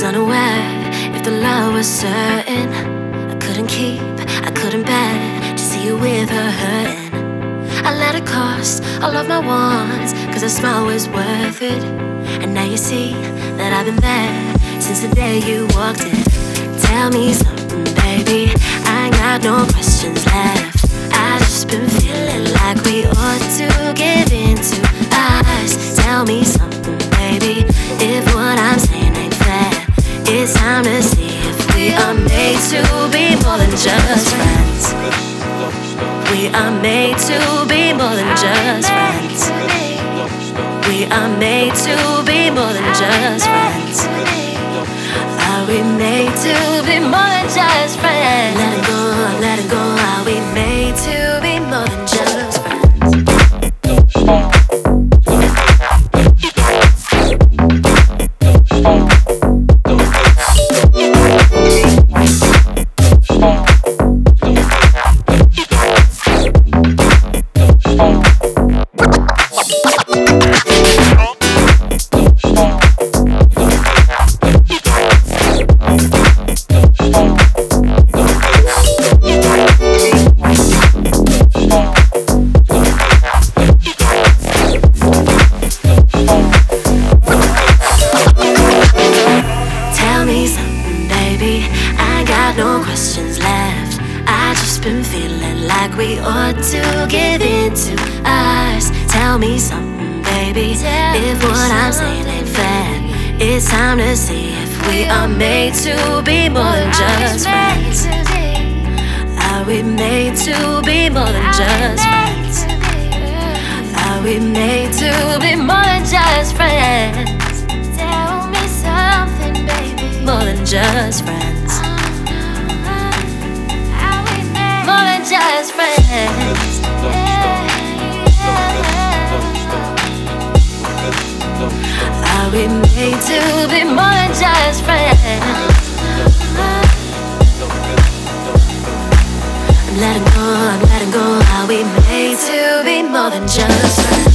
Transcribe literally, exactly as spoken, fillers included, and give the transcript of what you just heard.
was unaware if the love was certain. I couldn't keep, I couldn't bear to see you with her hurting. I let it cost all of my wants, cause a smile was worth it. And now you see that I've been there since the day you walked in. Tell me something, baby, I ain't got no questions left. I just been feeling like we ought to give into us. Tell me something, baby, if what I'm saying ain't fair. It's time to see if we are made to be more than just friends. We are made to be more than just friends. We are made to be more than just friends. Are we made to be more than just friends? Let it go, let it go. Are we made to be more than just friends? No questions left. I just been feeling like we ought to give into us. Tell me something, baby, Tell if what something. I'm saying ain't fair. It's time to see if we are made to be more than just friends. Are we made to be more than just friends? Are we made to be more than just friends? Tell me something, baby, more than just friends. More than just friends. Yeah, yeah. Are we made to be more than just friends? I'm letting go, I'm letting go. Are we made to be more than just friends?